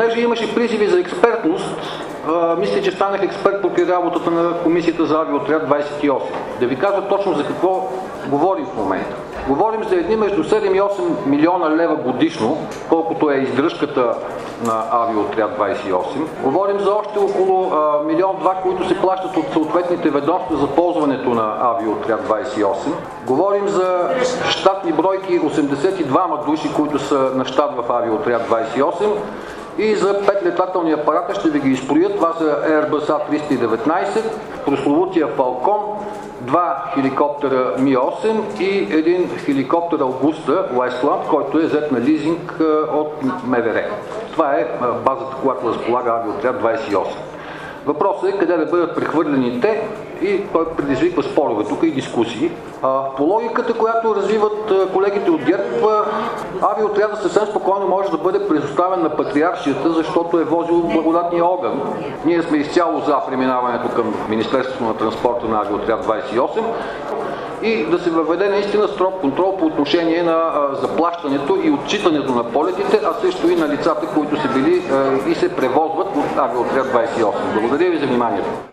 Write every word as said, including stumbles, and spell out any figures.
понеже имаше призиви за експертност, а, мисля, че станах експерт при работата на Комисията за Авиоотряд двадесет и осем. Да ви кажа точно за какво говорим в момента. Говорим за едни между седем и осем милиона лева годишно, колкото е издръжката на Авиоотряд двадесет и осем. Говорим за още около а, милион-два, които се плащат от съответните ведомства за ползването на Авиоотряд двадесет и осем. Говорим за щатни бройки осемдесет и двама души, които са на щат в Авиоотряд двадесет и осем. И за пет летателни апарата ще ви ги изпроя. Това са Airbus А триста и деветнадесет, прословутия Falcon, два хеликоптера Ми осем и един хеликоптер Аугуста Уестланд, който е взет на лизинг от МВР. Това е базата, която разполага Авиоотряд двадесет и осем. Въпросът е къде да бъдат прехвърлени те и той предизвиква спорове тук и дискусии. По логиката, която развиват колегите от ГЕРБ, Авиоотрядът съвсем спокойно може да бъде предоставен на Патриаршията, защото е возил благодатния огън. Ние сме изцяло за преминаването към Министерството на транспорта на Авиоотряд двадесет и осем и да се въведе наистина строг контрол по отношение на а, заплащането и отчитането на полетите, а също и на лицата, които са били а, и се превозват от Авиоотряд двадесет и осем. Благодаря ви за вниманието.